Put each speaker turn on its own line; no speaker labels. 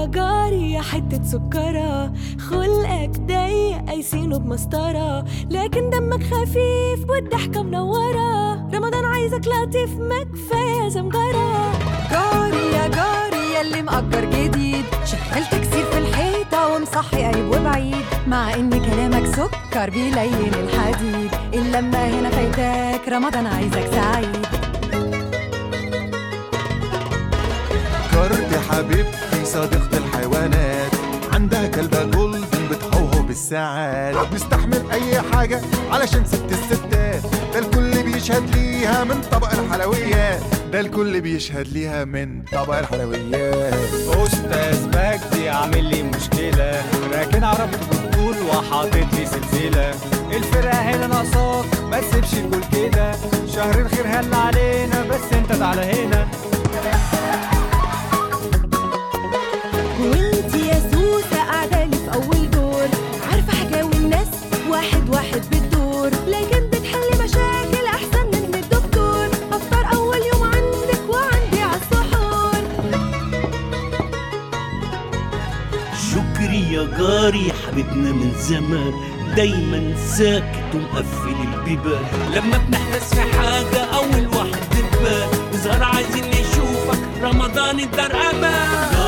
يا جاري يا حتة سكرة، خلقك ضيق قايسينه بمسطرة، لكن دمك خفيف والضحكة منورة. رمضان عايزك لطيف ما كفاية زمجرة.
جاري يا جاري ياللي مأجر جديد، شغال تكسير في الحيطة ومصحي قريب وبعيد، مع ان كلامك سكر بيلين الحديد. اللمة هنا فايتاك، رمضان عايزك سعيد.
جارتي حبيبتي صديقة الحيوانات، عندها كلبة جولدن بتهوهو بالساعات، بتستحمل أي حاجة علشان ست الستات، ده الكل بيشهد ليها من طبق الحلويات، ده الكل بيشهد ليها من طبق الحلويات.
أستاذ مجدي عامل لي مشكلة، راكن عربية بالطول وحاطط لي سلسلة، الفرقة هنا ناقصاك ما تسيبش الجول كده، شهر الخير هل علينا بس انت تعالى هنا.
وانت يا سوسة قاعدة لي في أول دور، عارفة حكاوي الناس واحد واحد بالدور، لكن بتحلي مشاكل أحسن من الدكتور. أفطر أول يوم عندك وعندي عالسحور.
شكري يا جاري حبيبنا من زمان، دايما ساكت ومقفل البيبان، لما بنحتس في حاجة أول واحد تبان، نظهر عايزين نشوفك رمضان الدار أمان.